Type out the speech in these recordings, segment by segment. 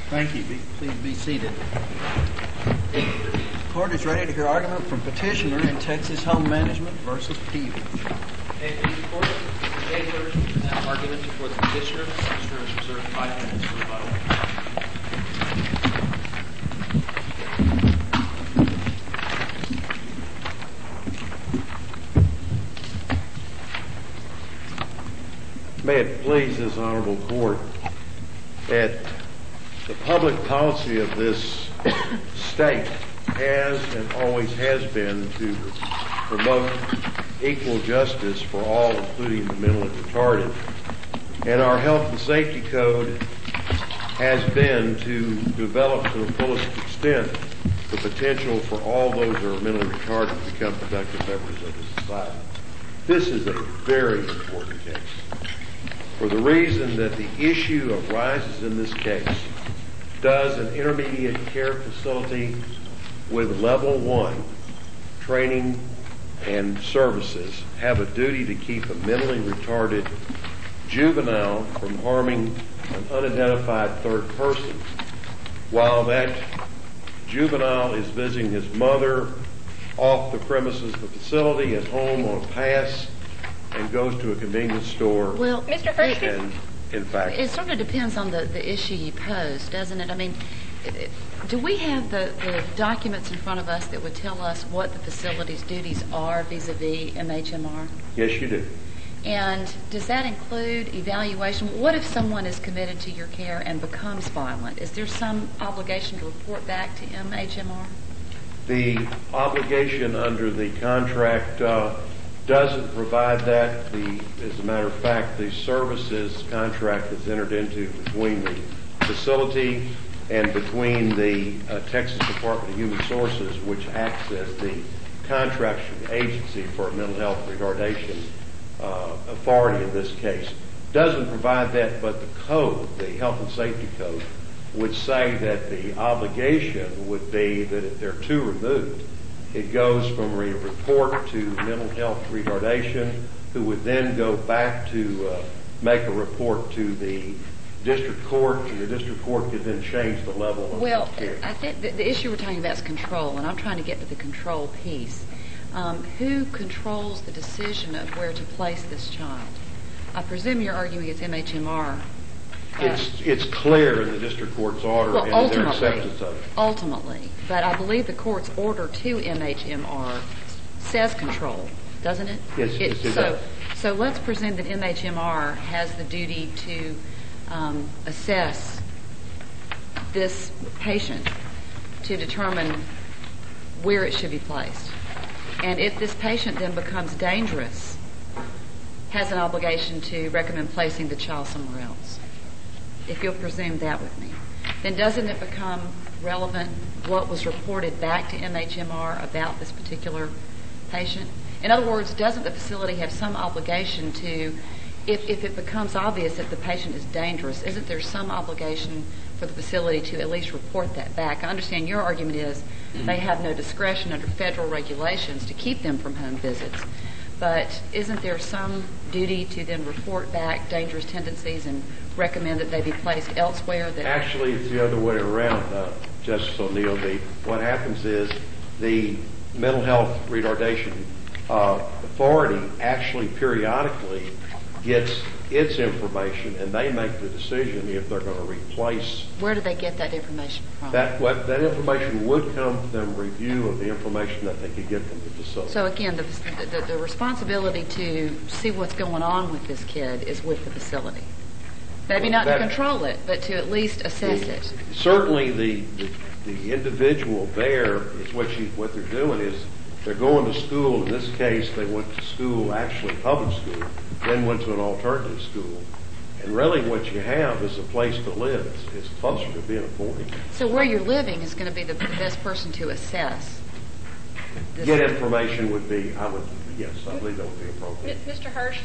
Thank you. Please be seated. The court is ready to hear argument from petitioner in Texas Home Management v. Peevage. Thank you, court. Today we're going to present argument before the petitioner. The petitioner is reserved 5 minutes for rebuttal. May it please this honorable court that the public policy of this state has and always has been to promote equal justice for all, including the mentally retarded. And our health and safety code has been to develop to the fullest extent the potential for all those who are mentally retarded to become productive members of the society. This is a very important case for the reason that the issue arises in this case. Does an intermediate care facility with level 1 training and services have a duty to keep a mentally retarded juvenile from harming an unidentified third person while that juvenile is visiting his mother off the premises of the facility, at home, on a pass, and goes to a convenience store? Well, Mr. Hirsch, in fact, it sort of depends on the issue you pose, doesn't it? I mean, do we have the documents in front of us that would tell us what the facility's duties are vis-a-vis MHMR? Yes, you do. And does that include evaluation? What if someone is committed to your care and becomes violent? Is there some obligation to report back to MHMR? The obligation under the contract doesn't provide that. As a matter of fact, the services contract is entered into between the facility and between the Texas Department of Human Sources, which acts as the contracting agency for mental health retardation authority in this case. Doesn't provide that, but the code, the health and safety code, would say that the obligation would be that if they're two removed, it goes from a report to mental health retardation, who would then go back to make a report to the district court, and the district court could then change the level of care. Well, I think the issue we're talking about is control, and I'm trying to get to the control piece. Who controls the decision of where to place this child? I presume you're arguing it's MHMR. It's clear in the district court's order and their acceptance of it. Ultimately, but I believe the court's order to MHMR says control, doesn't it? Yes, it does. So let's presume that MHMR has the duty to assess this patient to determine where it should be placed. And if this patient then becomes dangerous, has an obligation to recommend placing the child somewhere else. If you'll presume that with me, then doesn't it become relevant what was reported back to MHMR about this particular patient? In other words, doesn't the facility have some obligation to, if it becomes obvious that the patient is dangerous, isn't there some obligation for the facility to at least report that back? I understand your argument is they have no discretion under federal regulations to keep them from home visits. But isn't there some duty to then report back dangerous tendencies and recommend that they be placed elsewhere? Actually, it's the other way around, Justice O'Neill. What happens is the mental health retardation authority actually periodically gets its information, and they make the decision if they're going to replace. Where do they get that information from? That information would come from them review of the information that they could get from the facility. So again, the responsibility to see what's going on with this kid is with the facility. Maybe not to control it, but to at least assess it. Certainly the individual there is what they're doing is they're going to school. In this case, they went to school, actually public school, then went to an alternative school. And really what you have is a place to live. It's closer to being a boarding. So where you're living is going to be the best person to assess. Get information would be, yes, I believe that would be appropriate. Mr. Hirsch,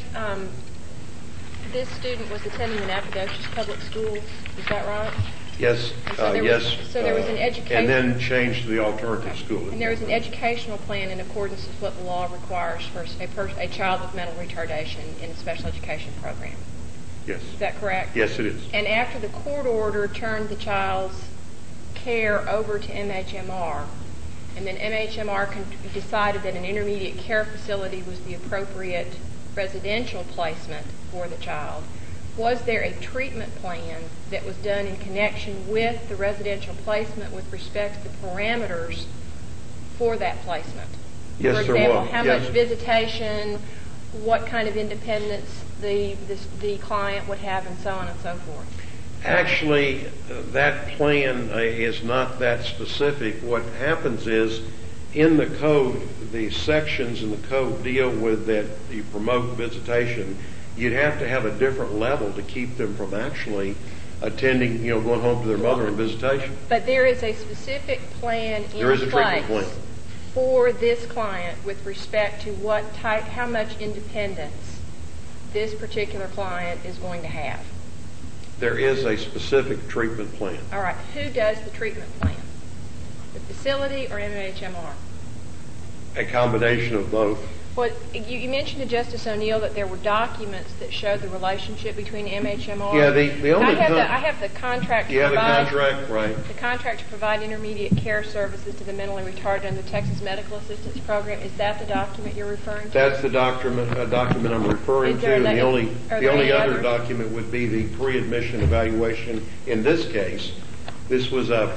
this student was attending the Nacogdoches Public Schools, is that right? Yes, yes. So there was an education... And then changed to the alternative school. And there was an educational plan in accordance with what the law requires for a child with mental retardation in a special education program. Yes. Is that correct? Yes, it is. And after the court order turned the child's care over to MHMR, and then MHMR decided that an intermediate care facility was the appropriate residential placement for the child, was there a treatment plan that was done in connection with the residential placement with respect to the parameters for that placement? Yes, For there example, was. how Yes. much visitation, what kind of independence the client would have, and so on and so forth. Actually, that plan is not that specific. What happens is, in the code, the sections in the code deal with that you promote visitation. You'd have to have a different level to keep them from actually attending, going home to their mother on visitation. But there is a specific plan in There is a treatment place plan. for this client with respect to how much independence this particular client is going to have. There is a specific treatment plan. All right, who does the treatment plan? The facility or MHMR? A combination of both. Well, you mentioned to Justice O'Neill that there were documents that showed the relationship between MHMR. Yeah, the only I have the contract. You have the contract, right? The contract to provide intermediate care services to the mentally retarded under the Texas Medical Assistance Program. Is that the document you're referring to? That's the document I'm referring to. And the only other document would be the pre-admission evaluation. In this case, this was a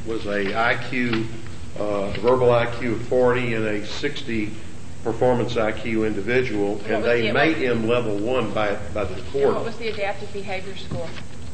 IQ, verbal IQ of 40 and a 60 performance IQ individual, and they made him level 1 by the court. And what was the adaptive behavior score?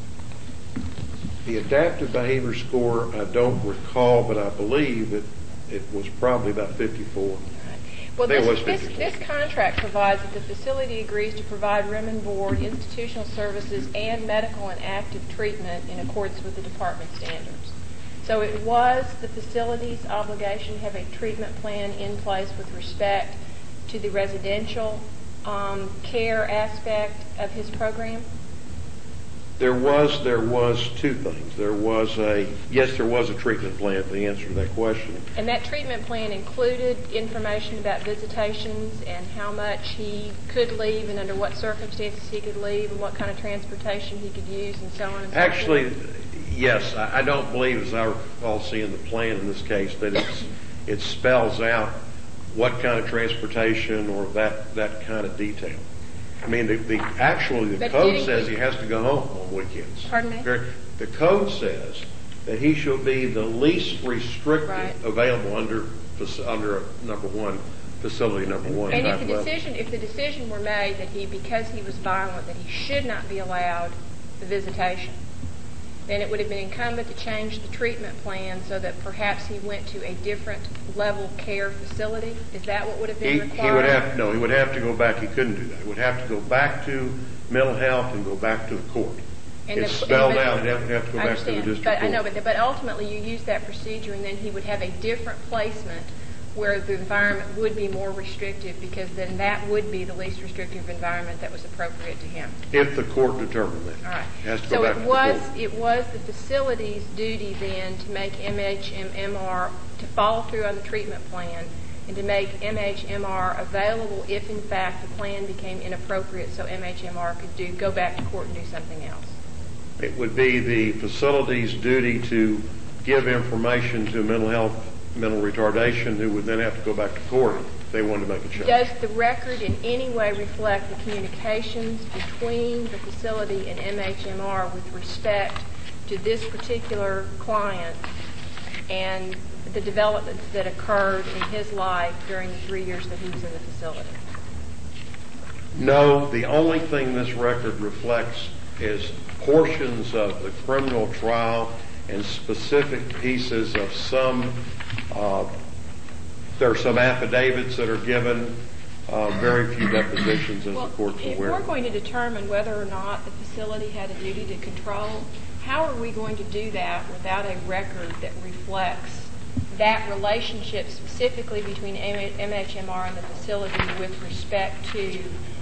The adaptive behavior score, I don't recall, but I believe it was probably about 54. Well, I think it was 54. this contract provides that the facility agrees to provide room and board, institutional services, and medical and active treatment in accordance with the department standards. So it was the facility's obligation to have a treatment plan in place with respect to the residential care aspect of his program? There was two things. There was a treatment plan, the answer to that question. And that treatment plan included information about visitations and how much he could leave and under what circumstances he could leave and what kind of transportation he could use and so on and so forth? Actually, yes. I don't believe, as I recall seeing the plan in this case, that it spells out what kind of transportation or that kind of detail. I mean, the code says he has to go home on weekends. Pardon me? The code says that he shall be the least restricted available under number one, facility number one. And if the decision were made that because he was violent, that he should not be allowed the visitation, then it would have been incumbent to change the treatment plan so that perhaps he went to a different level care facility? Is that what would have been required? He would have to go back. He couldn't do that. He would have to go back to mental health and go back to the court. It's spelled out. He'd have to go back to the district court. I know, but ultimately you use that procedure and then he would have a different placement where the environment would be more restrictive, because then that would be the least restrictive environment that was appropriate to him. If the court determined that. All right. It has to go back to the court. It was the facility's duty then to make MHMR, to follow through on the treatment plan and to make MHMR available if in fact the plan became inappropriate, so MHMR could go back to court and do something else. It would be the facility's duty to give information to mental retardation, who would then have to go back to court if they wanted to make a change. Does the record in any way reflect the communications between the facility and MHMR with respect to this particular client and the developments that occurred in his life during the 3 years that he was in the facility? No, the only thing this record reflects is portions of the criminal trial and specific pieces of there are some affidavits that are given, very few depositions, as the court's aware. If we're going to determine whether or not the facility had a duty to control, how are we going to do that without a record that reflects that relationship specifically between MHMR and the facility with respect to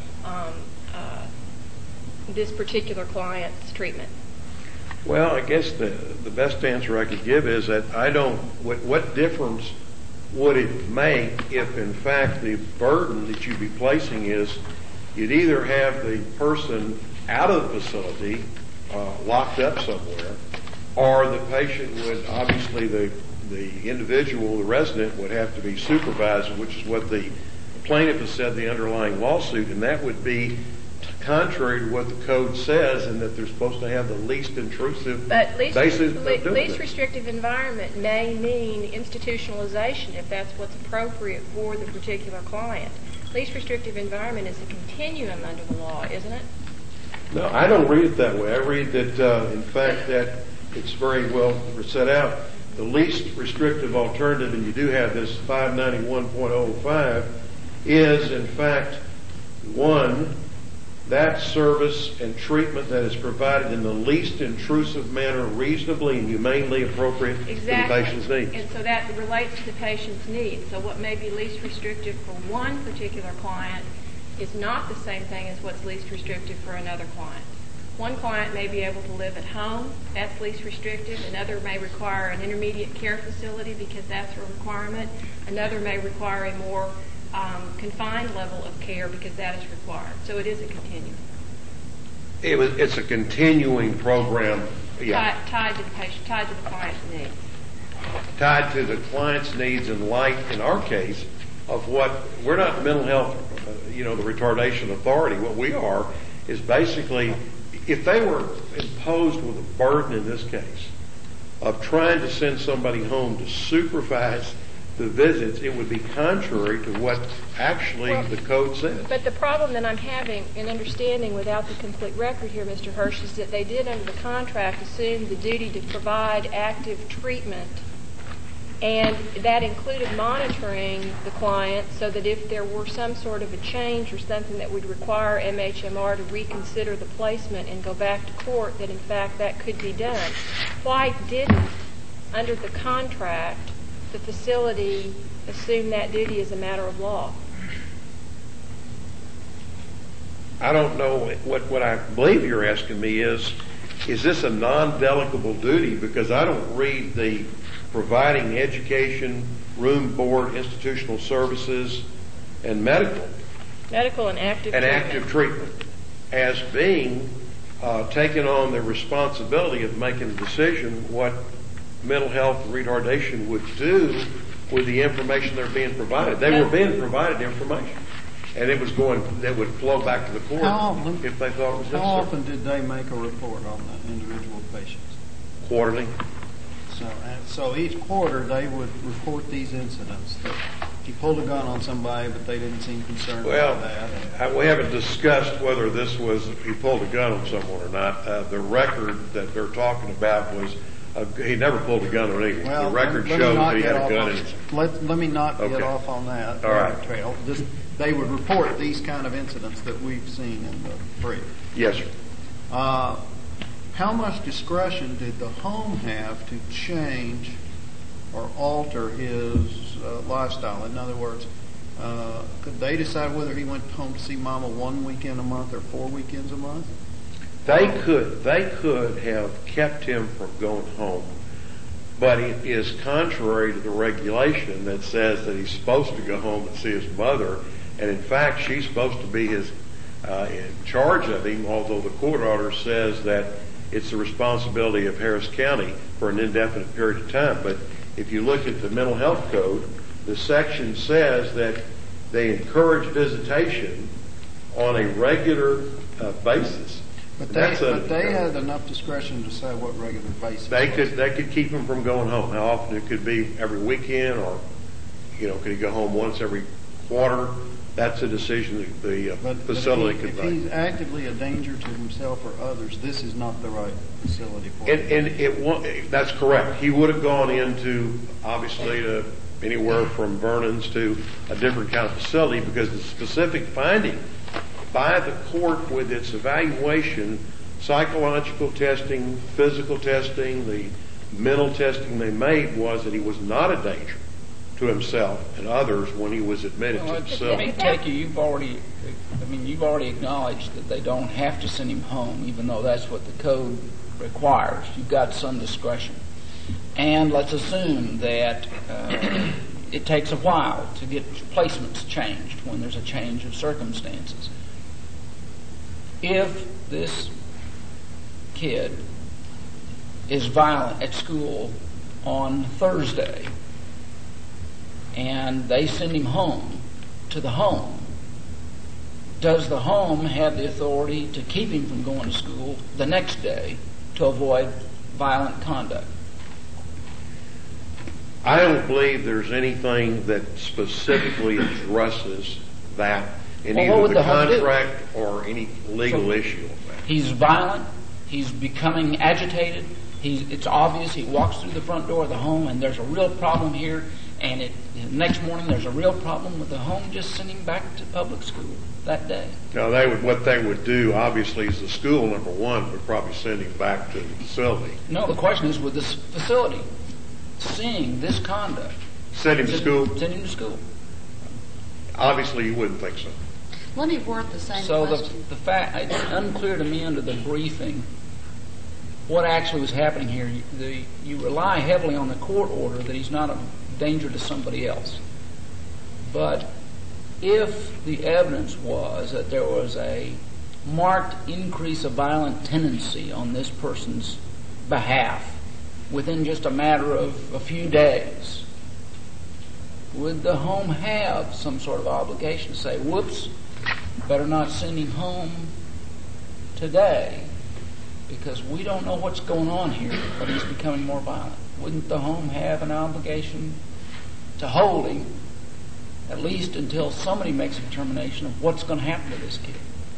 this particular client's treatment? Well, I guess the best answer I could give is that what difference would it make if, in fact, the burden that you'd be placing is you'd either have the person out of the facility, locked up somewhere, or the patient would, obviously the individual, the resident, would have to be supervised, which is what the plaintiff has said, the underlying lawsuit, and that would be contrary to what the code says, and that they're supposed to have the least intrusive basis of doing least it. restrictive environment may mean institutionalization if that's what's appropriate for the particular client. Least restrictive environment is a continuum under the law, isn't it? No, I don't read it that way. I read that, in fact, that it's very well set out. The least restrictive alternative, and you do have this 591.05, is, in fact, one, that service and treatment that is provided in the least intrusive manner reasonably and humanely appropriate to the patient's needs. And so that relates to the patient's needs. So what may be least restrictive for one particular client is not the same thing as what's least restrictive for another client. One client may be able to live at home. That's least restrictive. Another may require an intermediate care facility because that's a requirement. Another may require a more confined level of care because that is required. So it is a continuum. It's a continuing program. Yeah. Tied to the patient, tied to the client's needs. Tied to the client's needs in light, in our case, of what, we're not the mental health, the retardation authority. What we are is basically, if they were imposed with a burden in this case of trying to send somebody home to supervise the visits, it would be contrary to what actually the code says. But the problem that I'm having in understanding without the complete record here, Mr. Hirsch, is that they did under the contract assume the duty to provide active treatment, and that included monitoring the client so that if there were some sort of a change or something that would require MHMR to reconsider the placement and go back to court, that in fact that could be done. Why didn't, under the contract, the facility assume that duty as a matter of law? I don't know. What I believe you're asking me is this a non-delegable duty? Because I don't read the providing education, room, board, institutional services, and medical and active treatment as being taken on the responsibility of making a decision what mental health retardation would do with the information they're being provided. They were being provided information, and it would flow back to the court if they thought it was necessary. How often did they make a report on the individual patients? Quarterly. So each quarter they would report these incidents. That he pulled a gun on somebody, but they didn't seem concerned about that. We haven't discussed whether this was he pulled a gun on someone or not. The record that they're talking about was he never pulled a gun on anyone. Well, the record shows that he had a gun in his... Let me not get off on that. All right. Trail. They would report these kind of incidents that we've seen in the brief. Yes, sir. How much discretion did the home have to change or alter his lifestyle? In other words, could they decide whether he went home to see Mama 1 weekend a month or 4 weekends a month? They could have kept him from going home, but it is contrary to the regulation that says that he's supposed to go home and see his mother, and in fact she's supposed to be in charge of him, although the court order says that it's the responsibility of Harris County for an indefinite period of time. But if you look at the mental health code, the section says that they encourage visitation on a regular basis. But they had enough discretion to say what regular basis. They could keep him from going home. How often it could be every weekend, or could he go home once every quarter? That's a decision the facility could make. If he's actively a danger to himself or others, this is not the right facility for him. And that's correct. He would have gone into, obviously, to anywhere from Vernon's to a different kind of facility, because the specific finding by the court with its evaluation, psychological testing, physical testing, the mental testing they made was that he was not a danger to himself and others when he was admitted to the facility. Let me take you. You've already acknowledged that they don't have to send him home, even though that's what the code requires. You've got some discretion, and let's assume that it takes a while to get placements changed when there's a change of circumstances. if this kid is violent at school on Thursday and they send him home to the home, does the home have the authority to keep him from going to school the next day to avoid violent conduct? I don't believe there's anything that specifically addresses that in either the contract or any legal issue. He's violent. He's becoming agitated. It's obvious. He walks through the front door of the home, and there's a real problem here. And the next morning, there's a real problem with the home just sending him back to public school that day. No, what they would do, obviously, is the school, number one, would probably send him back to the facility. No, the question is, would this facility, seeing this conduct, send him to school? Send him to school. Obviously, you wouldn't think so. Let me word the same so question. the fact, it's unclear to me under the briefing what actually was happening here. You rely heavily on the court order that he's not a danger to somebody else. But if the evidence was that there was a marked increase of violent tendency on this person's behalf within just a matter of a few days, would the home have some sort of obligation to say, whoops, better not send him home today because we don't know what's going on here, but he's becoming more violent? Wouldn't the home have an obligation to hold him at least until somebody makes a determination of what's going to happen to this kid?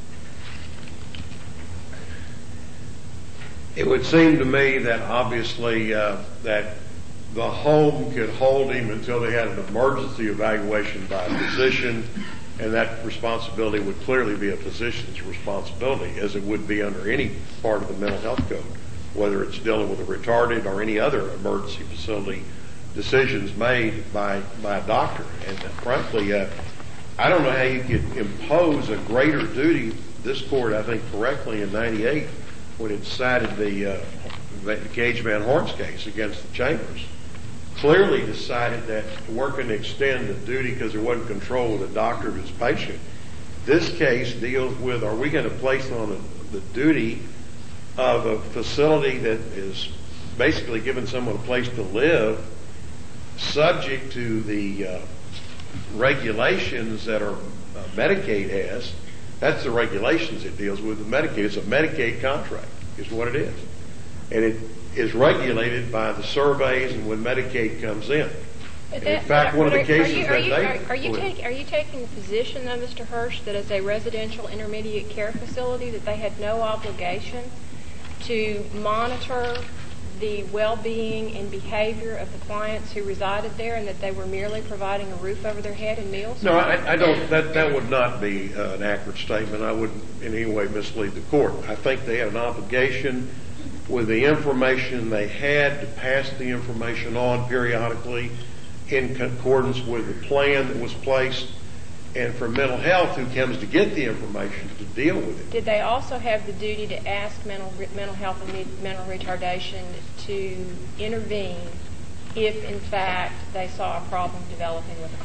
It would seem to me that obviously that the home could hold him until they had an emergency evaluation by a physician, and that responsibility would clearly be a physician's responsibility, as it would be under any part of the mental health code, whether it's dealing with a retarded or any other emergency facility decisions made by a doctor. And frankly, I don't know how you could impose a greater duty. This court, I think correctly in 98, when it decided the Gage Van Horn's case against the Chambers, clearly decided that we're going to extend the duty because there wasn't control of the doctor of his patient. This case deals with, are we going to place on the duty of a facility that is basically giving someone a place to live, subject to the regulations that are Medicaid has. That's the regulations it deals with. The Medicaid, it's a Medicaid contract, is what it is, and it is regulated by the surveys and when Medicaid comes in. And in fact, one of the cases are you taking the position, though, Mr. Hirsch, that as a residential intermediate care facility that they had no obligation to monitor the well-being and behavior of the clients who resided there, and that they were merely providing a roof over their head and meals? No, I don't. That would not be an accurate statement. I wouldn't in any way mislead the court. I think they had an obligation with the information they had to pass the information on periodically in accordance with the plan that was placed, and for mental health, who comes to get the information to deal with it. Did they also have the duty to ask mental health and mental retardation to intervene if, in fact, they saw a problem developing with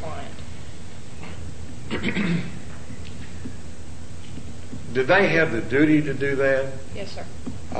a client? Did they have the duty to do that? Yes, sir.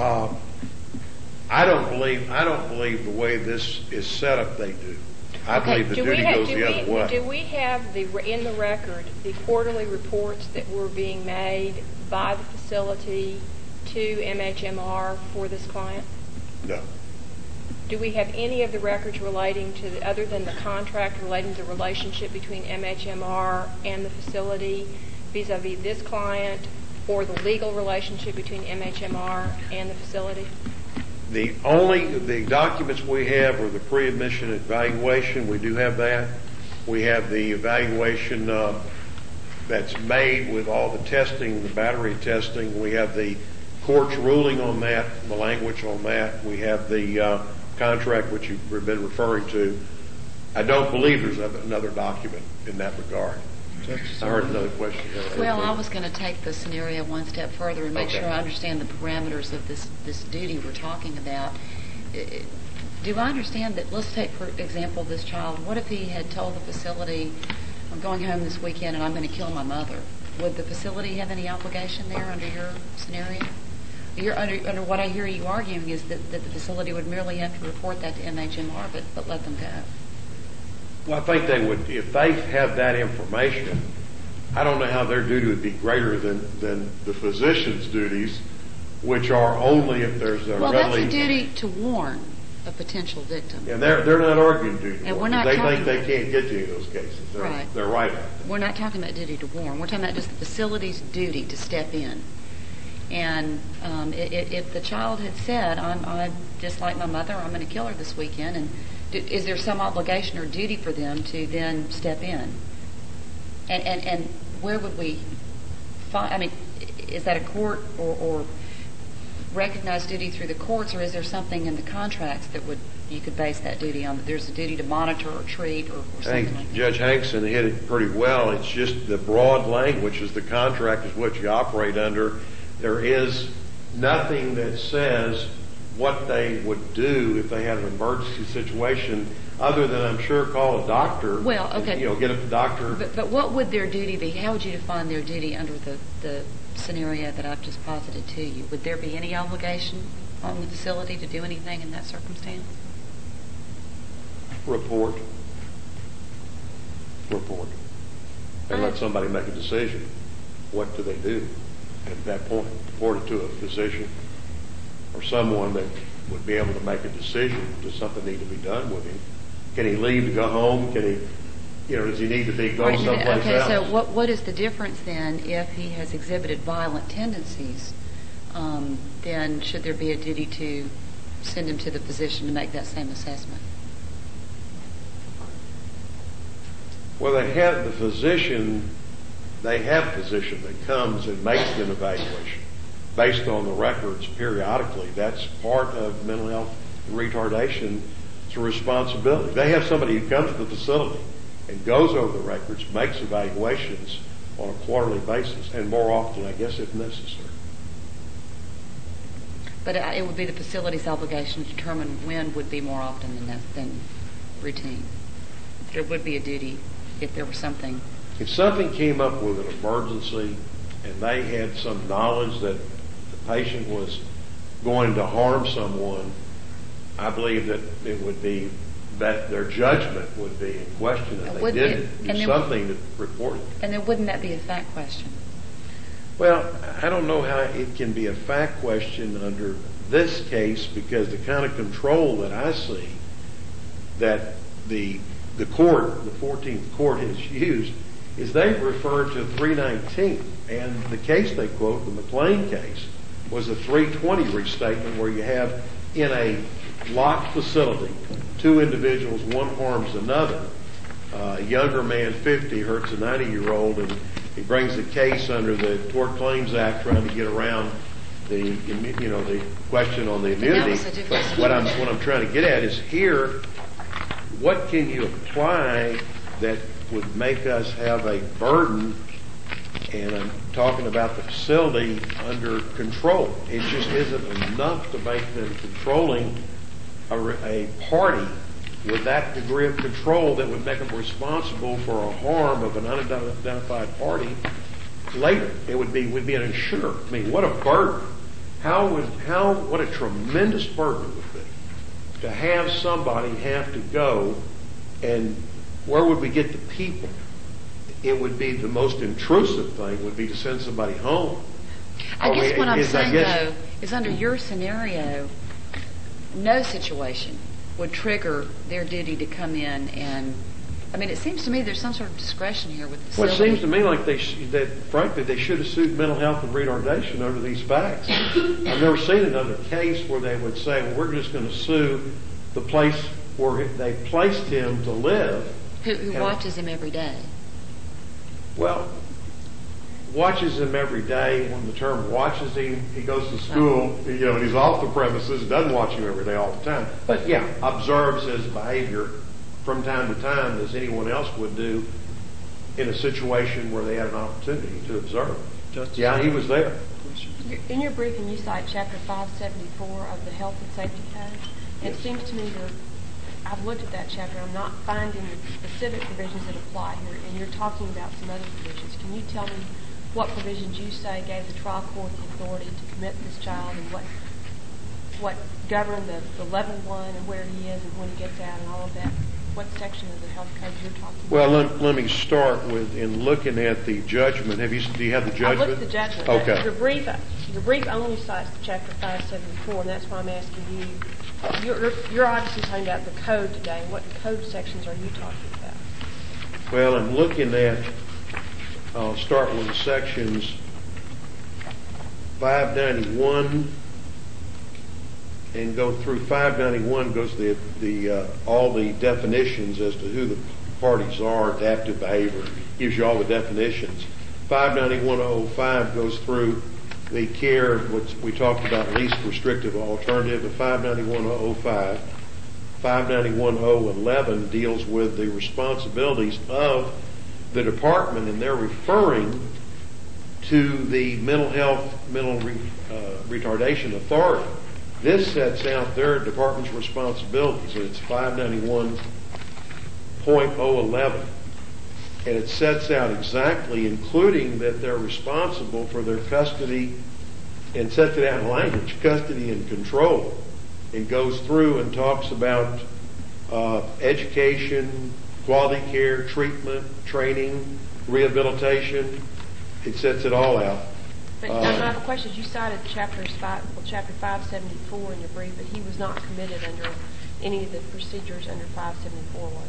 I don't believe the way this is set up they do. I believe the duty goes the other way. Do we have in the record the quarterly reports that were being made by the facility to MHMR for this client? No. Do we have any of the records relating to, other than the contract relating to the relationship between MHMR and the facility vis-a-vis this client, or the legal relationship between MHMR and the facility? The documents we have are the pre-admission evaluation. We do have that. We have the evaluation that's made with all the testing, the battery testing. We have the court's ruling on that, the language on that. We have the contract which you've been referring to. I don't believe there's another document in that regard. I heard another question. Well, I was going to take the scenario one step further and make sure I understand the parameters of this duty we're talking about. Do I understand that, let's take, for example, this child. What if he had told the facility, I'm going home this weekend and I'm going to kill my mother? would the facility have any obligation there under your scenario? Under what I hear you arguing is that the facility would merely have to report that to MHMR, but let them go. Well, I think they would, if they have that information, I don't know how their duty would be greater than the physician's duties, which are only if there's a Well, that's a duty to warn a potential victim. And they're not arguing duty. And we're not they talking think they can't get to any of those cases. They're right. We're not talking about duty to warn. We're talking about just the facility's duty to step in. And if the child had said, I just like my mother, I'm going to kill her this weekend, and is there some obligation or duty for them to then step in? And where would we find, I mean, is that a court or recognized duty through the courts, or is there something in the contracts that you could base that duty on? That there's a duty to monitor or treat or something like that? Judge Hankson hit it pretty well. It's just the broad language is the contract is what you operate under. There is nothing that says what they would do if they had an emergency situation, other than I'm sure call a doctor. Well, okay. And, get a doctor. But what would their duty be? How would you define their duty under the scenario that I've just posited to you? Would there be any obligation on the facility to do anything in that circumstance? Report. And let somebody make a decision. What do they do at that point? Report it to a physician or someone that would be able to make a decision. Does something need to be done with him? Can he leave to go home? Can he, does he need to go someplace else? Okay, so what is the difference then if he has exhibited violent tendencies? Then should there be a duty to send him to the physician to make that same assessment? Well, they have a physician that comes and makes an evaluation based on the records periodically. That's part of mental health retardation. It's a responsibility. They have somebody who comes to the facility and goes over the records, makes evaluations on a quarterly basis, and more often, I guess, if necessary. But it would be the facility's obligation to determine when would be more often than routine. There would be a duty if there was something. If something came up with an emergency and they had some knowledge that the patient was going to harm someone, I believe that it would be that their judgment would be in question if they didn't do something to report it. And then wouldn't that be a fact question? Well, I don't know how it can be a fact question under this case, because the kind of control that I see that the court, the 14th court, has used is they refer to 319, and the case they quote, the McLean case, was a 320 restatement where you have in a locked facility 2 individuals, one harms another. A younger man, 50, hurts a 90-year-old, and he brings a case under the Tort Claims Act trying to get around the question on the immunity. But what I'm trying to get at is here, what can you apply that would make us have a burden, and I'm talking about the facility, under control? It just isn't enough to make them controlling a party with that degree of control that would make them responsible for a harm of an unidentified party later. It would be an insurer. I mean, what a burden. What a tremendous burden it would be to have somebody have to go, and where would we get the people? It would be the most intrusive thing would be to send somebody home. I guess what I'm saying, though, is under your scenario, no situation would trigger their duty to come in and, I mean, it seems to me there's some sort of discretion here with the facility. Well, it seems to me like frankly, they should have sued mental health and retardation under these facts. I've never seen another case where they would say, well, we're just going to sue the place where they placed him to live. Who watches him every day. Well, watches him every day. When the term watches him, he goes to school, and he's off the premises, doesn't watch him every day all the time. But yeah, observes his behavior from time to time as anyone else would do in a situation where they had an opportunity to observe. Yeah, he was there. In your briefing, you cite Chapter 574 of the Health and Safety Code. It seems to me I've looked at that chapter. I'm not finding the specific provisions that apply here, and you're talking about some other provisions. Can you tell me what provisions you say gave the trial court the authority to commit this child, and what governed the level 1 and where he is and when he gets out and all of that? What section of the health code you're talking about? Well, let me start with, in looking at the judgment, do you have the judgment? I looked at the judgment. Okay. Your brief only cites Chapter 574, and that's why I'm asking you. You're obviously talking about the code today. What code sections are you talking about? Well, I'm looking at, I'll start with the sections 591 and go through 591, goes to all the definitions as to who the parties are, adaptive behavior, gives you all the definitions. 591.05 goes through the care, which we talked about, least restrictive alternative, of 591.05. 591.011 deals with the responsibilities of the department, and they're referring to the mental retardation authority. This sets out their department's responsibilities, and it's 591.011. And it sets out exactly, including that they're responsible for their custody, and sets it out in language, custody and control. It goes through and talks about education, quality care, treatment, training, rehabilitation. It sets it all out. But I have a question. You cited Chapter 574 in your brief, but he was not committed under any of the procedures under 574, was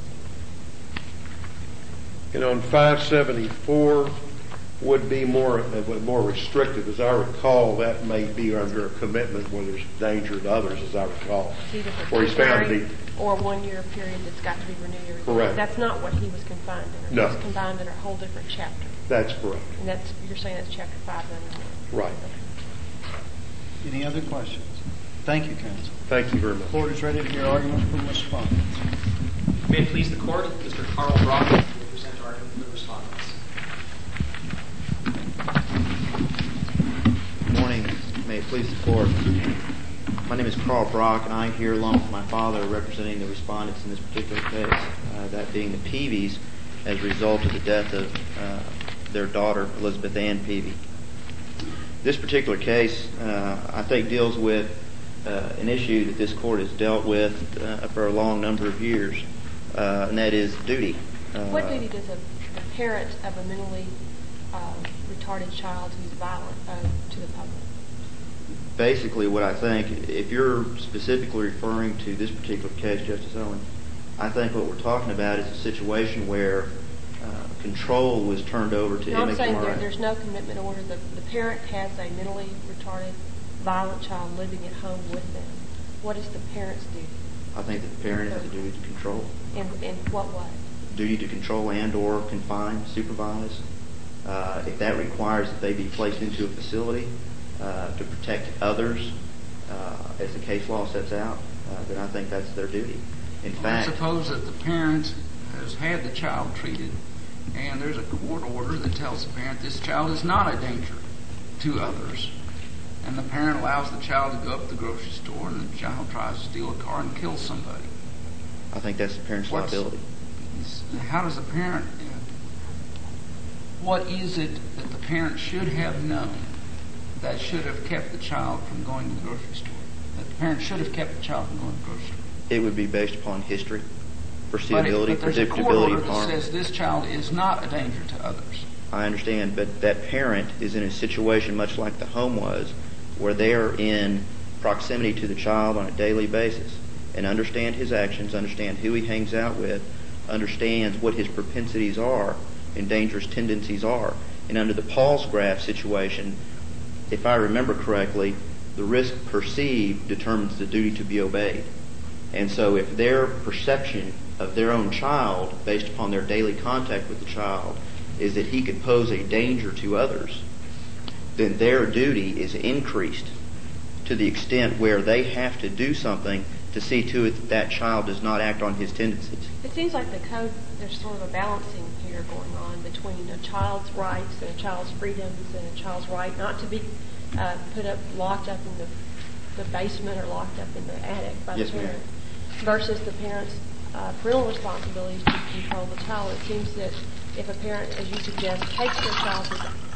he? In 574 would be more restrictive. As I recall, that may be under a commitment where there's danger to others, as I recall. Where he's found to be, or a 1-year period that's got to be renewed every year. Correct. That's not what he was confined under. No. He was confined under a whole different chapter. That's correct. And you're saying that's Chapter 591. Right. Any other questions? Thank you, counsel. Thank you very much. The court is ready to hear argument from respondents. May it please the court, Mr. Carl Brock will present argument from the respondents. Good morning. May it please the court. My name is Carl Brock, and I'm here along with my father representing the respondents in this particular case, that being the Peavies, as a result of the death of their daughter, Elizabeth Ann Peavy. This particular case, I think, deals with an issue that this court has dealt with for a long number of years, and that is duty. What duty does a parent of a mentally retarded child who's violent to the public? Basically, what I think, if you're specifically referring to this particular case, Justice Owen, I think what we're talking about is a situation where control was turned over to MHMRA. I'm saying there's no commitment order. The parent has a mentally retarded, violent child living at home with them. What is the parent's duty? I think that the parent has a duty to control. In what way? Duty to control and or confine, supervise. If that requires that they be placed into a facility to protect others, as the case law sets out, then I think that's their duty. In fact, I suppose that the parent has had the child treated, and there's a court order that tells the parent this child is not a danger to others, and the parent allows the child to go up to the grocery store, and the child tries to steal a car and kill somebody. I think that's the parent's liability. How does the parent? What is it that the parent should have known that should have kept the child from going to the grocery store? That the parent should have kept the child from going to the grocery store? It would be based upon history, foreseeability, but there's a court predictability order of harm. that says this child is not a danger to others. I understand, but that parent is in a situation much like the home was, where they are in proximity to the child on a daily basis and understand his actions, understand who he hangs out with, understands what his propensities are and dangerous tendencies are. And under the Paul's graph situation, if I remember correctly, the risk perceived determines the duty to be obeyed. And so if their perception of their own child, based upon their daily contact with the child, is that he could pose a danger to others, then their duty is increased to the extent where they have to do something to see to it that that child does not act on his tendencies. It seems like the code, there's sort of a balancing here going on between a child's rights and a child's freedoms and a child's right not to be locked up in the basement or locked up in the attic by the parent, versus the parent's parental responsibilities to control the child. It seems that if a parent, as you suggest, takes their child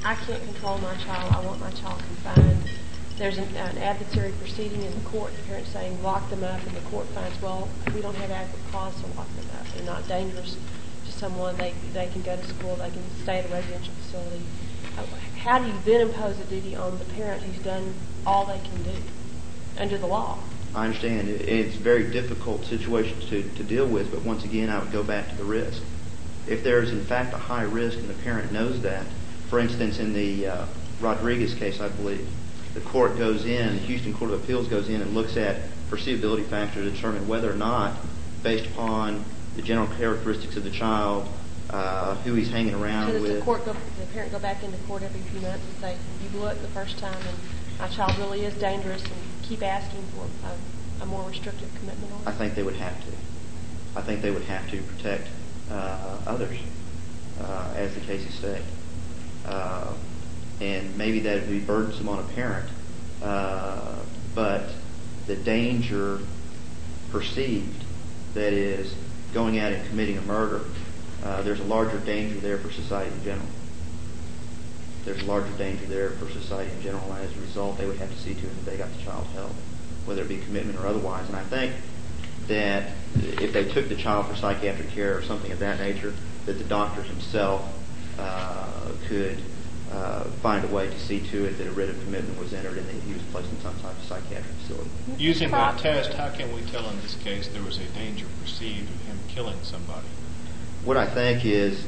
I can't control my child. I want my child confined. There's an adversary proceeding in the court, the parents saying lock them up, and the court finds, well, we don't have adequate cause to lock them up. They're not dangerous to someone. They can go to school. They can stay at a residential facility. How do you then impose a duty on the parent who's done all they can do under the law? I understand. It's a very difficult situation to deal with, but once again, I would go back to the risk. If there is, in fact, a high risk and the parent knows that, for instance, in the Rodriguez case, I believe, the court goes in, the Houston Court of Appeals goes in and looks at foreseeability factors to determine whether or not, based upon the general characteristics of the child, who he's hanging around with. So does the parent go back into court every few months and say, you blew it the first time and my child really is dangerous, and keep asking for a more restrictive commitment on it? I think they would have to. I think they would have to protect others, as the cases state. And maybe that would be burdensome on a parent, but the danger perceived, that is, going out and committing a murder, there's a larger danger there for society in general. There's a larger danger there for society in general, and as a result, they would have to see to it that they got the child help, whether it be commitment or otherwise. And I think that if they took the child for psychiatric care or something of that nature, that the doctor himself could find a way to see to it that a writ of commitment was entered and that he was placed in some type of psychiatric facility. Using that test, how can we tell in this case there was a danger perceived of him killing somebody? What I think is,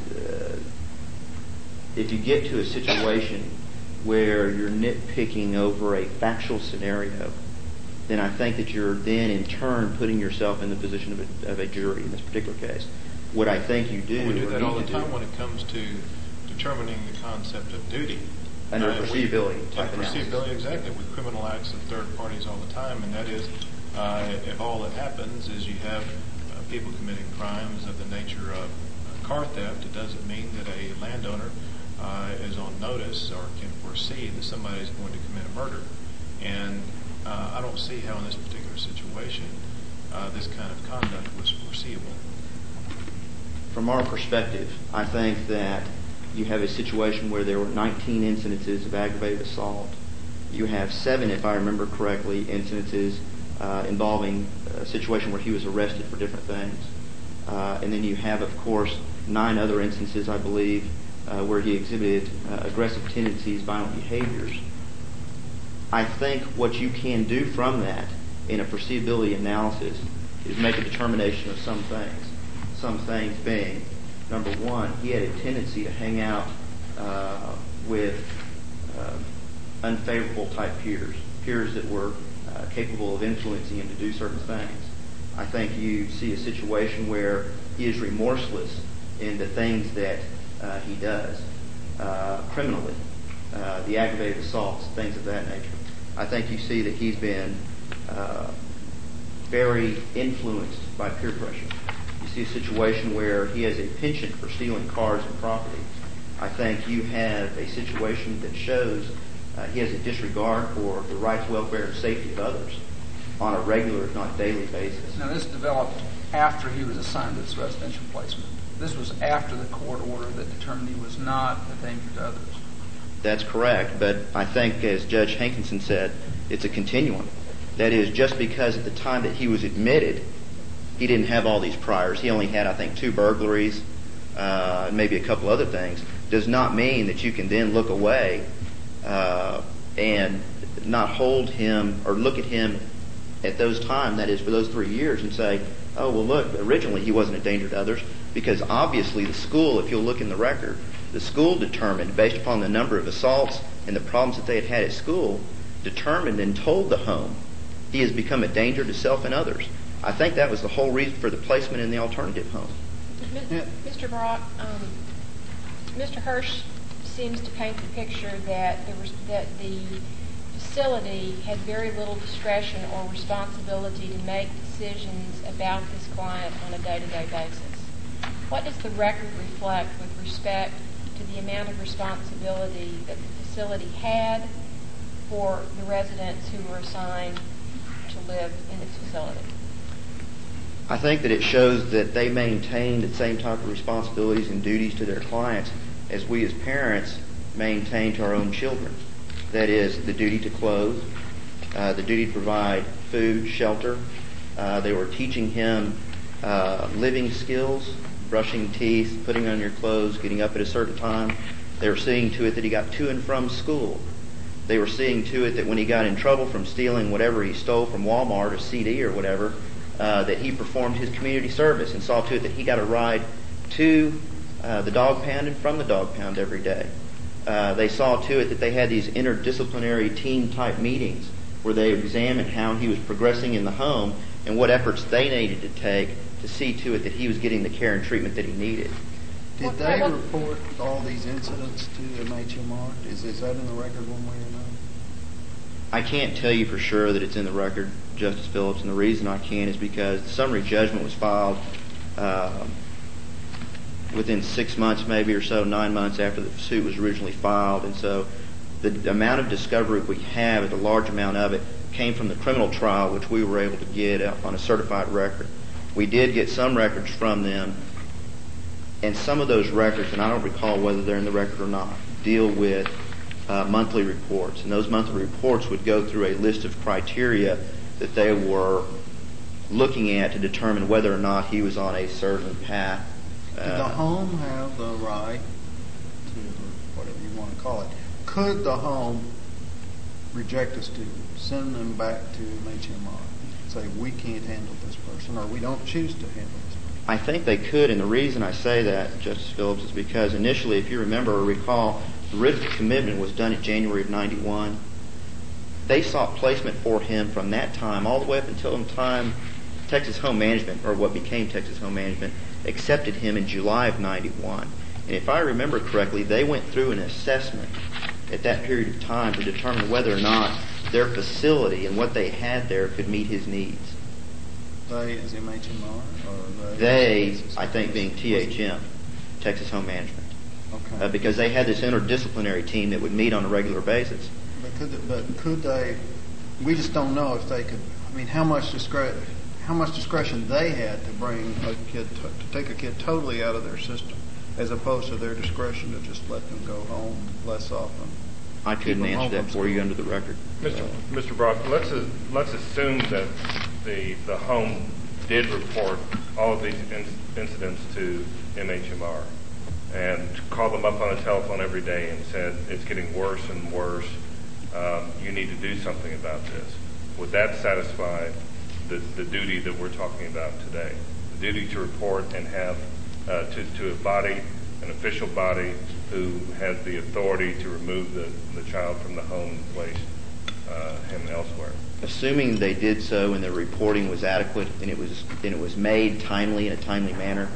if you get to a situation where you're nitpicking over a factual scenario, then I think that you're then in turn putting yourself in the position of a jury in this particular case. What I think you do... We do that all the time when it comes to determining the concept of duty. Under foreseeability type analysis. Foreseeability, exactly. With criminal acts of third parties all the time, and that is, if all that happens is you have people committing crimes of the nature of car theft, it doesn't mean that a landowner is on notice or can foresee that somebody is going to commit a murder. And I don't see how in this particular situation this kind of conduct was foreseeable. From our perspective, I think that you have a situation where there were 19 incidences of aggravated assault. You have 7, if I remember correctly, incidences involving a situation where he was arrested for different things. And then you have, of course, 9 other instances, I believe, where he exhibited aggressive tendencies, violent behaviors. I think what you can do from that in a foreseeability analysis is make a determination of some things. Some things being, number one, he had a tendency to hang out with unfavorable type peers that were capable of influencing him to do certain things. I think you see a situation where he is remorseless in the things that he does criminally, the aggravated assaults, things of that nature. I think you see that he's been very influenced by peer pressure. You see a situation where he has a penchant for stealing cars and property. I think you have a situation that shows he has a disregard for the rights, welfare, and safety of others on a regular, if not daily basis. Now, this developed after he was assigned to this residential placement. This was after the court order that determined he was not a danger to others. That's correct, but I think, as Judge Hankinson said, it's a continuum. That is, just because at the time that he was admitted, he didn't have all these priors. He only had, I think, 2 burglaries, maybe a couple other things, does not mean that you can then look away and not hold him or look at him at those times, that is, for those 3 years, and say, oh, well, look, originally he wasn't a danger to others, because obviously the school, if you'll look in the record, the school determined, based upon the number of assaults and the problems that they had at school, determined and told the home he has become a danger to self and others. I think that was the whole reason for the placement in the alternative home. Mr. Brock, Mr. Hirsch seems to paint the picture that the facility had very little discretion or responsibility to make decisions about this client on a day-to-day basis. What does the record reflect with respect to the amount of responsibility that the facility had for the residents who were assigned to live in its facility? I think that it shows that they maintained the same type of responsibilities and duties to their clients as we as parents maintain to our own children. That is, the duty to clothe, the duty to provide food, shelter. They were teaching him living skills, brushing teeth, putting on your clothes, getting up at a certain time. They were seeing to it that he got to and from school. They were seeing to it that when he got in trouble from stealing whatever he stole from Walmart, a CD or whatever, that he performed his community service and saw to it that he got a ride to the dog pound and from the dog pound every day. They saw to it that they had these interdisciplinary team-type meetings where they examined how he was progressing in the home and what efforts they needed to take to see to it that he was getting the care and treatment that he needed. Did they report all these incidents to MHMR? Is that in the record one way or another? I can't tell you for sure that it's in the record, Justice Phillips, and the reason I can't is because the summary judgment was filed within 6 months maybe or so, 9 months after the suit was originally filed, and so the amount of discovery we have, a large amount of it, came from the criminal trial, which we were able to get on a certified record. We did get some records from them, and some of those records, and I don't recall whether they're in the record or not, deal with monthly reports. And those monthly reports would go through a list of criteria that they were looking at to determine whether or not he was on a certain path. Did the home have the right to, whatever you want to call it, could the home reject a student, send them back to MHMR, say we can't handle this person or we don't choose to handle this person? I think they could, and the reason I say that, Justice Phillips, is because initially, if you remember or recall, the writ of commitment was done in January of 91. They sought placement for him from that time all the way up until the time Texas Home Management, or what became Texas Home Management, accepted him in July of 91. And if I remember correctly, they went through an assessment at that period of time to determine whether or not their facility and what they had there could meet his needs. They as MHMR? Or they, I think, being THM, Texas Home Management. Okay. Because they had this interdisciplinary team that would meet on a regular basis. But could they, we just don't know if they could, I mean, how much discretion they had to bring a kid, to take a kid totally out of their system, as opposed to their discretion to just let them go home less often. I couldn't answer that for you under the record. Mr. Brock, let's assume that the home did report all of these incidents to MHMR and called them up on the telephone every day and said, it's getting worse and worse, you need to do something about this. Would that satisfy the duty that we're talking about today? The duty to report and have to a body, an official body, who has the authority to remove the child from the home and place him elsewhere. Assuming they did so and the reporting was adequate and it was made timely in a timely manner,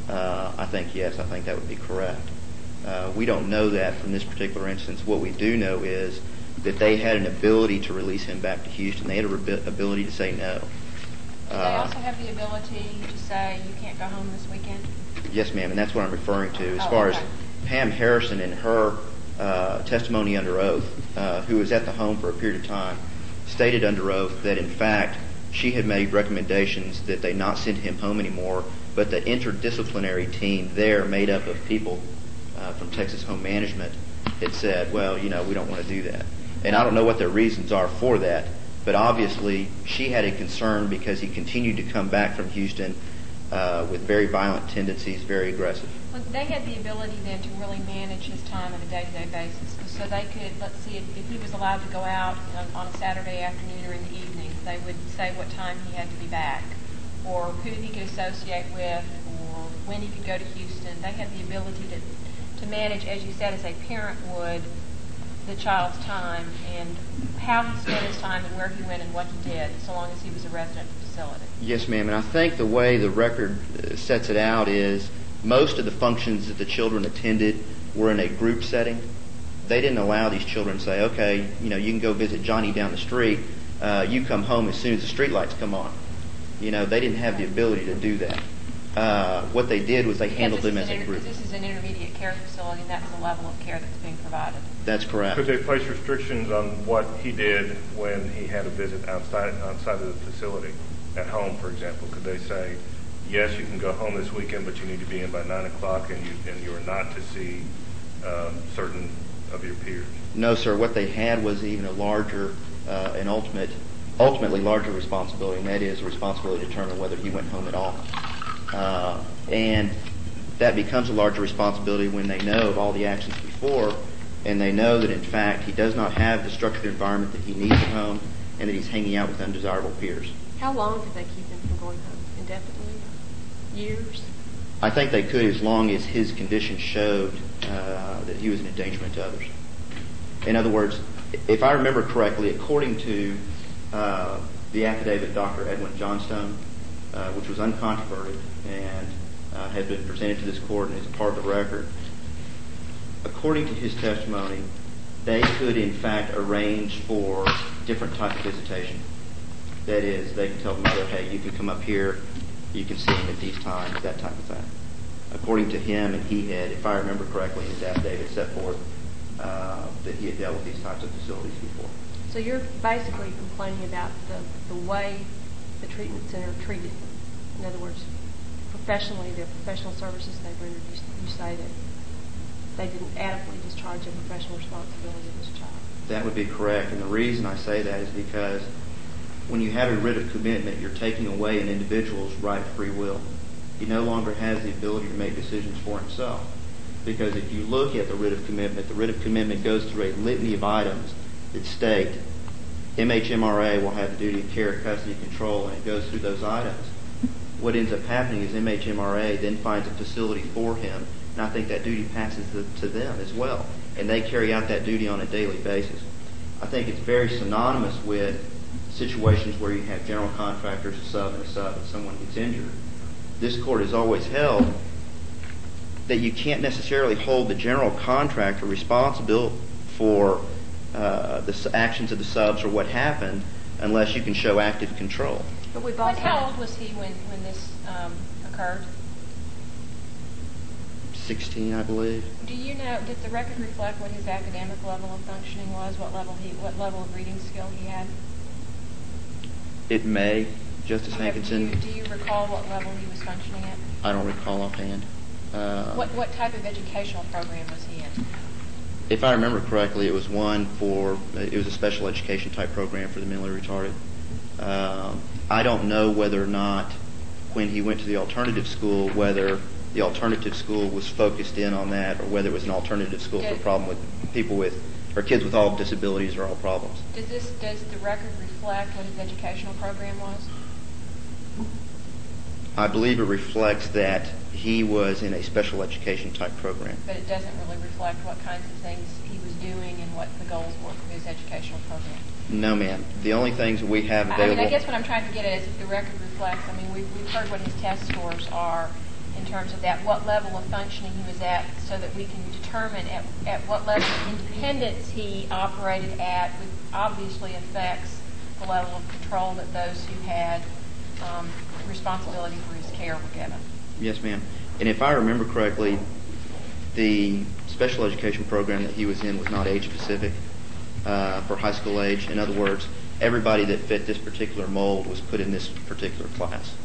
I think yes, I think that would be correct. We don't know that from this particular instance. What we do know is that they had an ability to release him back to Houston. They had an ability to say no. Do they also have the ability to say you can't go home this weekend? Yes, ma'am, and that's what I'm referring to. As far as Pam Harrison and her testimony under oath, who was at the home for a period of time, stated under oath that in fact she had made recommendations that they not send him home anymore, but the interdisciplinary team there, made up of people from Texas Home Management, had said, well, we don't want to do that. And I don't know what their reasons are for that, but obviously she had a concern because he continued to come back from Houston with very violent tendencies, very aggressive. Well, they had the ability then to really manage his time on a day-to-day basis. So they could, let's see, if he was allowed to go out on a Saturday afternoon or in the evening, they would say what time he had to be back, or who he could associate with, or when he could go to Houston. They had the ability to manage, as you said, as a parent would, the child's time and how he spent his time and where he went and what he did, so long as he was a resident of the facility. Yes, ma'am, and I think the way the record sets it out is most of the functions that the children attended were in a group setting. They didn't allow these children to say, okay, you can go visit Johnny down the street. You come home as soon as the street lights come on. They didn't have the ability to do that. What they did was they handled them as a group. This is an intermediate care facility, and that's the level of care that's being provided. That's correct. Could they place restrictions on what he did when he had a visit outside of the facility, at home, for example? Could they say, yes, you can go home this weekend, but you need to be in by 9 o'clock, and you are not to see certain of your peers? No, sir. What they had was even a larger and ultimately larger responsibility, and that is the responsibility to determine whether he went home at all. And that becomes a larger responsibility when they know of all the actions before, and they know that, in fact, he does not have the structured environment that he needs at home, and that he's hanging out with undesirable peers. How long did they keep him from going home? Indefinitely? Years? I think they could, as long as his condition showed that he was an endangerment to others. In other words, if I remember correctly, according to the affidavit of Dr. Edwin Johnstone, which was uncontroverted and had been presented to this court and is a part of the record, according to his testimony, they could in fact arrange for different type of visitation. That is, they could tell the mother, hey, you can come up here, you can see him at these times, that type of thing. According to him, and he had, if I remember correctly, his affidavit set forth that he had dealt with these types of facilities before. So you're basically complaining about the way the treatment center treated him. In other words, professionally, the professional services they rendered, you say that they didn't adequately discharge the professional responsibility of this child. That would be correct, and the reason I say that is because when you have a writ of commitment, you're taking away an individual's right of free will. He no longer has the ability to make decisions for himself. Because if you look at the writ of commitment goes through a litany of items that state MHMRA will have the duty of care, custody, control, and it goes through those items. What ends up happening is MHMRA then finds a facility for him, and I think that duty passes to them as well. And they carry out that duty on a daily basis. I think it's very synonymous with situations where you have general contractors, a sub, and someone gets injured. This court has always held that you can't necessarily hold the general contractor responsible for the actions of the subs or what happened unless you can show active control. But how old was he when this occurred? 16, I believe. Do you know, did the record reflect what his academic level of functioning was, what level of reading skill he had? It may, Justice Hankinson. Do you recall what level he was functioning at? I don't recall offhand. What type of educational program was he in? If I remember correctly, it was a special education type program for the mentally retarded. I don't know whether or not when he went to the alternative school, whether the alternative school was focused in on that or whether it was an alternative school for a problem with people with, or kids with all disabilities or all problems. Does the record reflect what his educational program was? I believe it reflects that he was in a special education type program. But it doesn't really reflect what kinds of things he was doing and what the goals were for his educational program? No, ma'am. The only things we have available... I guess what I'm trying to get at is if the record reflects, we've heard what his test scores are in terms of that, what level of functioning he was at, so that we can determine at what level of independence he operated at, which obviously affects the level of control that those who had responsibility for his care were given. Yes, ma'am. And if I remember correctly, the special education program that he was in was not age-specific for high school age. In other words, everybody that fit this particular mold was put in this particular class.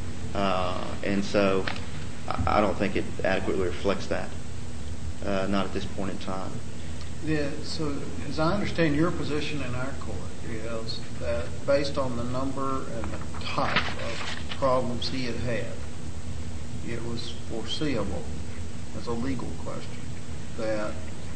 And so I don't think it adequately reflects that, not at this point in time. Yeah, so as I understand your position in our court is that based on the number and the type of problems he had had, it was foreseeable as a legal question that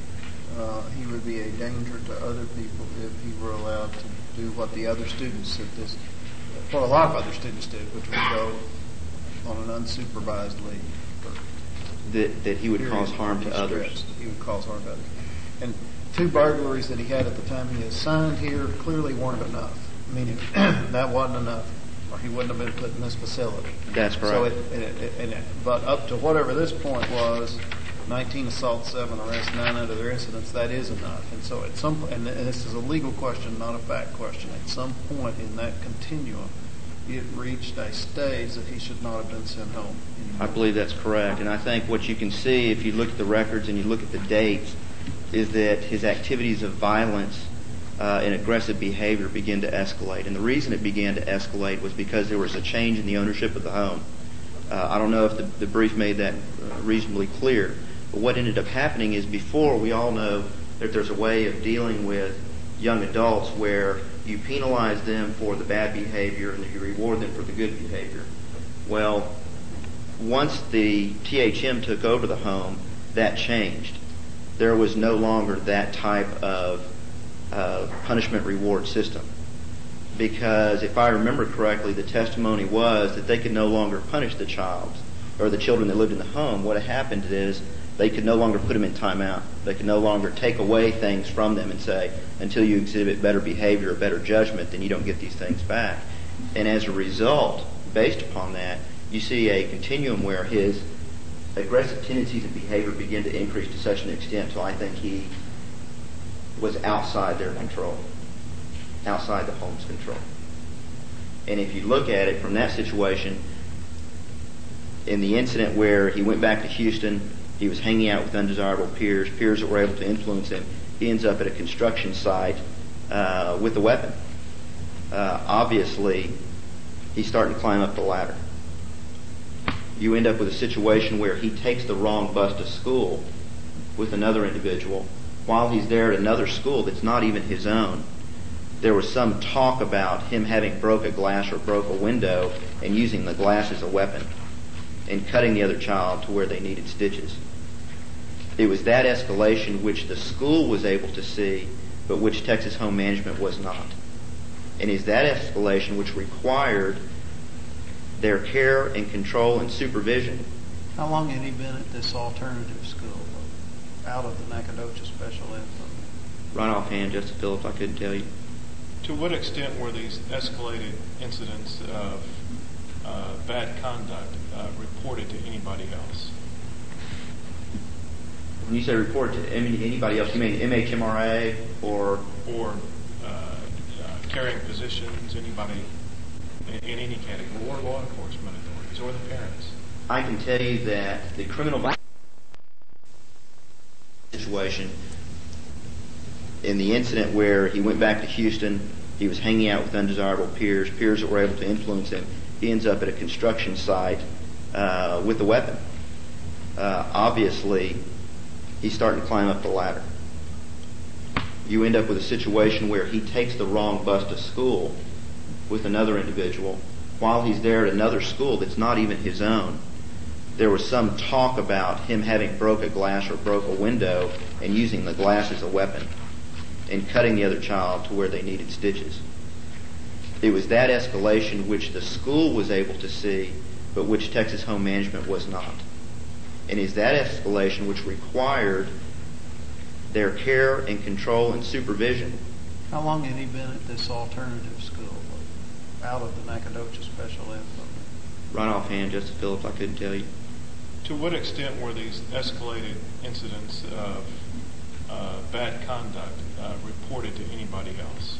he would be a danger to other people if he were allowed to do what the other students what a lot of other students did, which would go on an unsupervised leave. That he would cause harm to others. He would cause harm to others. And 2 burglaries that he had at the time he assigned here clearly weren't enough, meaning that wasn't enough, or he wouldn't have been put in this facility. That's correct. So but up to whatever this point was, 19 assaults, 7 arrests, 9 other incidents, that is enough. And so at some point, and this is a legal question, not a fact question, at some point in that continuum, it reached a stage that he should not have been sent home anymore. I believe that's correct. And I think what you can see if you look at the records and you look at the dates is that his activities of violence and aggressive behavior began to escalate. And the reason it began to escalate was because there was a change in the ownership of the home. I don't know if the brief made that reasonably clear, but what ended up happening is before, we all know that there's a way of dealing with young adults where you penalize them for the bad behavior and you reward them for the good behavior. Well, once the THM took over the home, that changed. There was no longer that type of punishment reward system. Because if I remember correctly, the testimony was that they could no longer punish the child or the children that lived in the home. What had happened is they could no longer put them in timeout. They could no longer take away things from them and say, until you exhibit better behavior or better judgment, then you don't get these things back. And as a result, based upon that, you see a continuum where his aggressive tendencies and behavior begin to increase to such an extent till I think he was outside their control, outside the home's control. And if you look at it from that situation, in the incident where he went back to Houston, he was hanging out with undesirable peers that were able to influence him. He ends up at a construction site with a weapon. Obviously, he's starting to climb up the ladder. You end up with a situation where he takes the wrong bus to school with another individual. While he's there at another school that's not even his own, there was some talk about him having broke a glass or broke a window and using the glass as a weapon and cutting the other child to where they needed stitches. It was that escalation which the school was able to see, but which Texas Home Management was not. And it's that escalation which required their care and control and supervision. How long had he been at this alternative school out of the Nacogdoches Special Ed? Right offhand, Justice Phillips, I couldn't tell you. To what extent were these escalated incidents of bad conduct reported to anybody else? When you say report to anybody else, you mean MHMRA or carrying physicians, anybody in any category, or law enforcement authorities, or the parents? I can tell you that the criminal situation, in the incident where he went back to Houston, he was hanging out with undesirable peers that were able to influence him. He ends up at a construction site with a weapon. Obviously, he's starting to climb up the ladder. You end up with a situation where he takes the wrong bus to school with another individual. While he's there at another school that's not even his own, there was some talk about him having broke a glass or broke a window and using the glass as a weapon and cutting the other child to where they needed stitches. It was that escalation which the school was able to see, but which Texas Home Management was not. And it's that escalation which required their care and control and supervision. How long had he been at this alternative school out of the Nacogdoches Special Ed program? Right offhand, Justice Phillips, I couldn't tell you. To what extent were these escalated incidents of bad conduct reported to anybody else?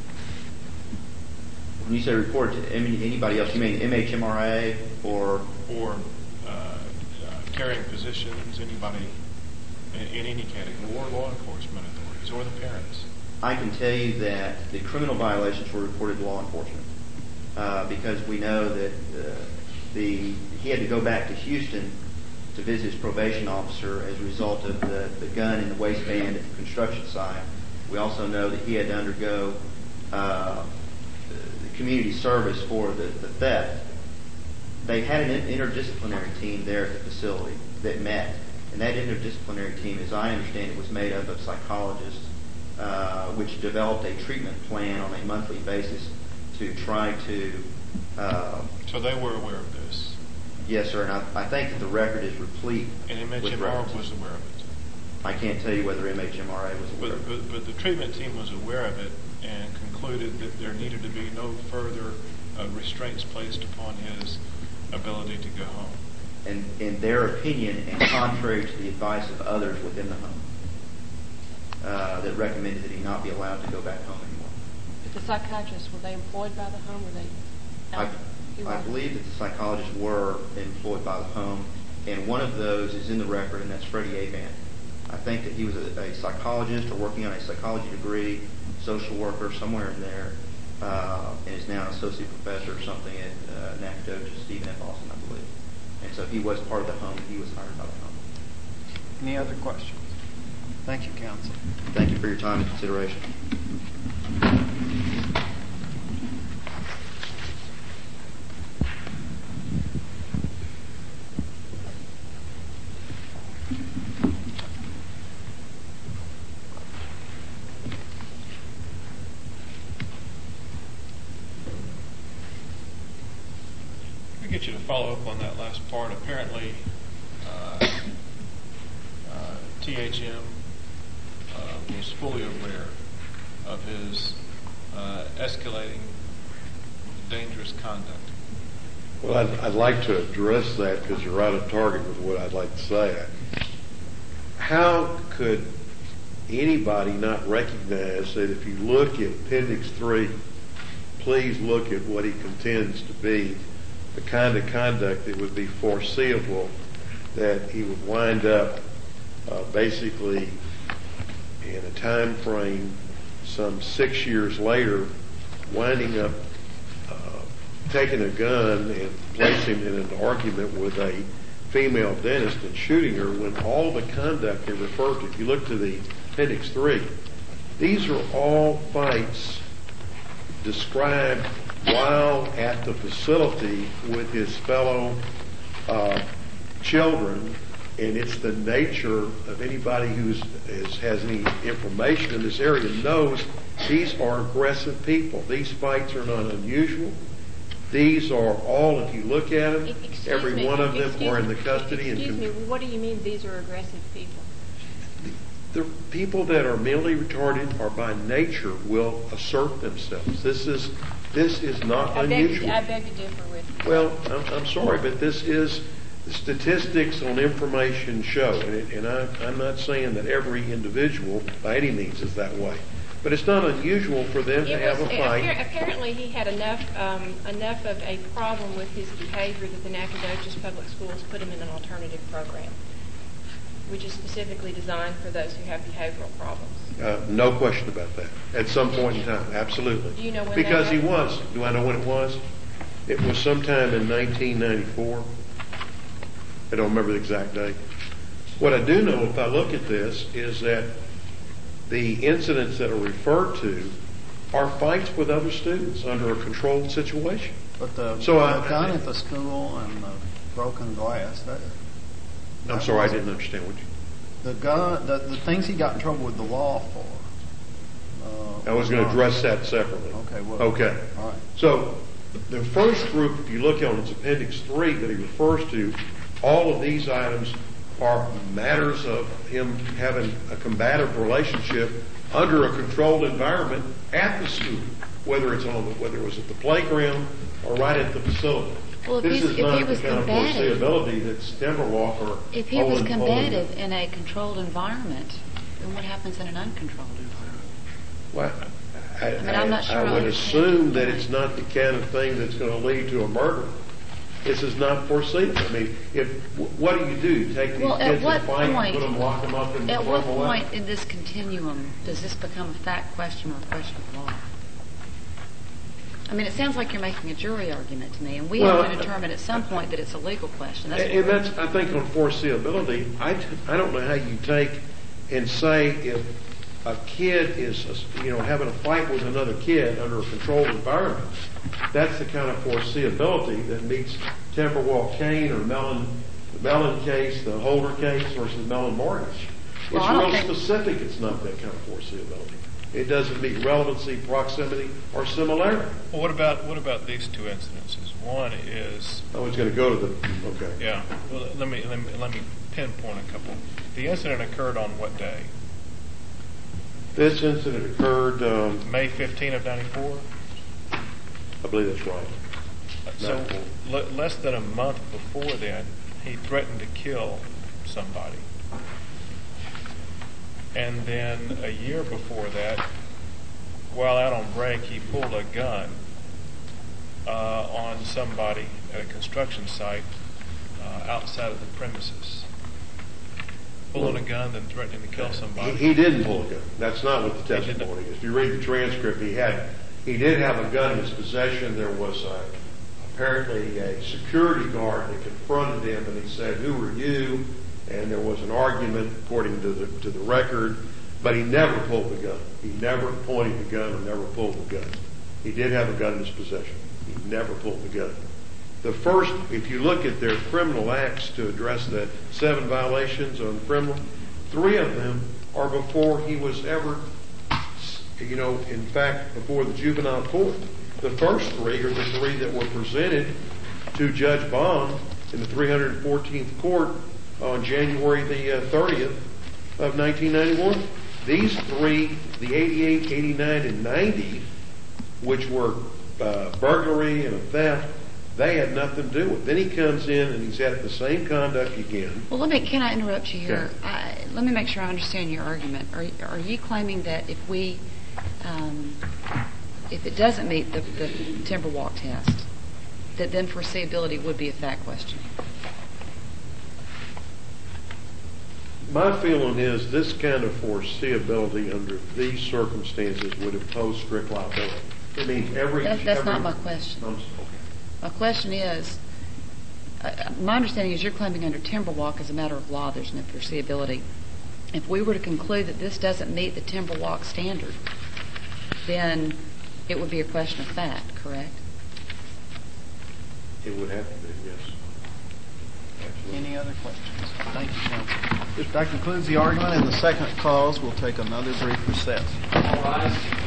When you say report to anybody else, you mean MHMRA or carrying physicians, anybody in any category, or law enforcement authorities, or the parents? I can tell you that the criminal violations were reported to law enforcement because we know that he had to go back to Houston to visit his probation officer as a result of the gun in the waistband at the construction site. We also know that he had to undergo the community service for the theft. They had an interdisciplinary team there at the facility that met. And that interdisciplinary team, as I understand it, was made up of psychologists which developed a treatment plan on a monthly basis to try to... So they were aware of this? Yes, sir, and I think that the record is replete. And MHMRA was aware of it? I can't tell you whether MHMRA was aware of it. But the treatment team was aware of it and concluded that there needed to be no further restraints placed upon his ability to go home. And in their opinion, and contrary to the advice of others within the home, that recommended that he not be allowed to go back home anymore. But the psychiatrists, were they employed by the home? I believe that the psychologists were employed by the home, and one of those is in the record, and that's Freddie Avant. I think that he was a psychologist or working on a psychology degree, social worker, somewhere in there, and is now an associate professor or something at Nacogdoches, Stephen F. Austin, I believe. And so he was part of the home, and he was hired by the home. Any other questions? Thank you, counsel. Thank you for your time and consideration. Let me get you to follow up on that last part. Apparently, THM was fully aware of his escalating dangerous conduct. Well, I'd like to address that because you're right on target with what I'd like to say. How could anybody not recognize that if you look at Appendix 3, please look at what he contends to be the kind of conduct that would be foreseeable that he would wind up basically in a time frame some 6 years later winding up taking a gun and placing it in an argument with a female dentist and shooting her when all the conduct they referred to, if you look to the Appendix 3, these are all fights described while at the facility with his fellow children, and it's the nature of anybody who has any information in this area knows these are aggressive people. These fights are not unusual. These are all, if you look at them, every one of them are in the custody. Excuse me, what do you mean these are aggressive people? The people that are mentally retarded are by nature will assert themselves. This is not unusual. I beg to differ with you. Well, I'm sorry, but this is the statistics on information show, and I'm not saying that every individual by any means is that way. But it's not unusual for them to have a fight. Apparently he had enough of a problem with his behavior that the Nacogdoches Public Schools put him in an alternative program, which is specifically designed for those who have behavioral problems. No question about that. At some point in time, absolutely. Do you know when because that he was. Do I know when it was? It was sometime in 1994. I don't remember the exact date. What I do know, if I look at this, is that the incidents that are referred to are fights with other students under a controlled situation. But the gun at the school and the broken glass, I'm sorry, I didn't understand what you... The gun, the things he got in trouble with the law for. I was going to address that separately. Okay, well. Okay. All right. So the first group, if you look on its Appendix 3 that he refers to, all of these items are matters of him having a combative relationship under a controlled environment at the school, whether it was at the playground or right at the facility. Well, this is not he was the kind combative, of foreseeability that's Timberwalk or... If he was combative in a controlled environment, then what happens in an uncontrolled environment? Well, I'm not sure I would assume that it's not the kind of thing that's going to lead to a murder. This is not foreseeable. I mean, what do you do? Take these kids and fight, put them, lock them up, and at throw what them away? point in this continuum does this become a fact question or a question of law? I mean, it sounds like you're making a jury argument to me, and we have to determine at some point that it's a legal question. And that's, I think, on foreseeability. I don't know how you take and say if a kid is, having a fight with another kid under a controlled environment, that's the kind of foreseeability that meets Timberwalk Kane or Mellon case, the Holder case versus Mellon Mortgage. It's real specific. It's not that kind of foreseeability. It doesn't meet relevancy, proximity, or similarity. Well, what about these two incidences? One is... I was going to go to the... Okay. Yeah. Well, let me pinpoint a couple. The incident occurred on what day? This incident occurred... May 15 of 94? I believe that's right. So less than a month before then, he threatened to kill somebody. And then a year before that, while out on break, he pulled a gun on somebody at a construction site outside of the premises. Pulling a gun, then threatening to kill somebody. He didn't pull a gun. That's not what the testimony is. If you read the transcript, he did have a gun in his possession. There was apparently a security guard that confronted him, and he said, "Who are you?" and there was an argument according to the record, but he never pulled the gun. He never pointed the gun or never pulled the gun. He did have a gun in his possession. He never pulled the gun. The first, if you look at their criminal acts to address the 7 violations on criminal, 3 of them are before he was ever, in fact, before the juvenile court. The first 3 are the 3 that were presented to Judge Bond in the 314th court on January the 30th of 1991. These 3, the 88, 89, and 90, which were burglary and a theft, they had nothing to do with it. Then he comes in and he's had the same conduct again. Well, can I interrupt you here? Let me make sure I understand your argument. Are you claiming that if it doesn't meet the Timberwalk test, that then foreseeability would be a fact question? My feeling is this kind of foreseeability under these circumstances would impose strict liability. I mean, That's not my question. Okay. My question is, my understanding is you're claiming under Timberwalk as a matter of law there's no foreseeability. If we were to conclude that this doesn't meet the Timberwalk standard, then it would be a question of fact, correct? It would have to be, yes. Absolutely. Any other questions? Thank you, counsel. That concludes the argument, and the second cause will take another brief recess. All rise.